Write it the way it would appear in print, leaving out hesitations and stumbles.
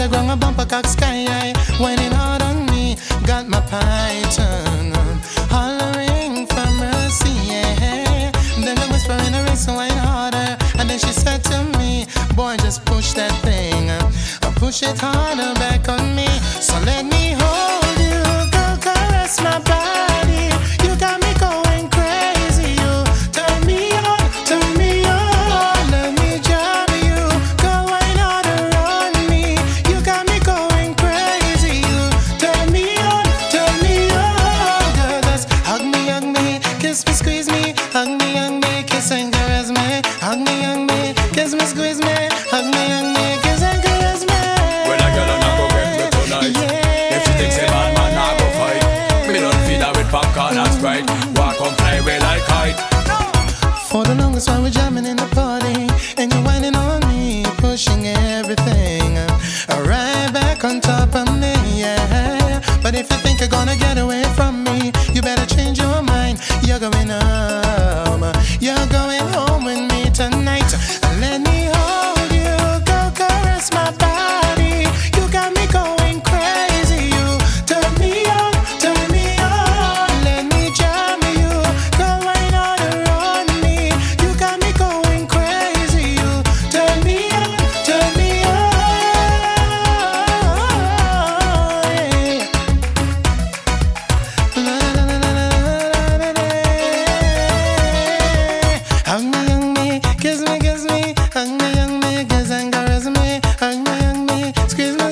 the ground, a bumper cock sky high, whining hard on me. Got my python hollering for mercy, yeah. Then the whisper in her ear, so whine harder. And then she said to me, boy, just push that thing, push it harder back on me. So let me hold you, go caress my body. You got me going crazy. You turn me on, turn me on. Let me jam you, go wine harder on me. You got me going crazy. You turn me on, girl. Just hug me, kiss me, squeeze me. Hug me, kiss and caress me. Hug me, kiss me, squeeze me. Hug me, kiss and caress me. When a girl not go get me tonight, if she thinks a bad man not go fight, me don't feed her with popcorn and Sprite. Walk on fly away like kite. For the longest while we're jamming in the party, and you're whining on me, pushing everything right back on top of me, yeah. But if you think you're gonna get away from me, you better change your mind. You're going home, you're going home with me tonight. Let me hold you, go caress my body. You got me going crazy. You turn me on, let me jam you, go right on me. You got me going crazy. You turn me on, yeah. Hug me, kiss me, hug me, kiss and caress me. Hug me, squeeze me.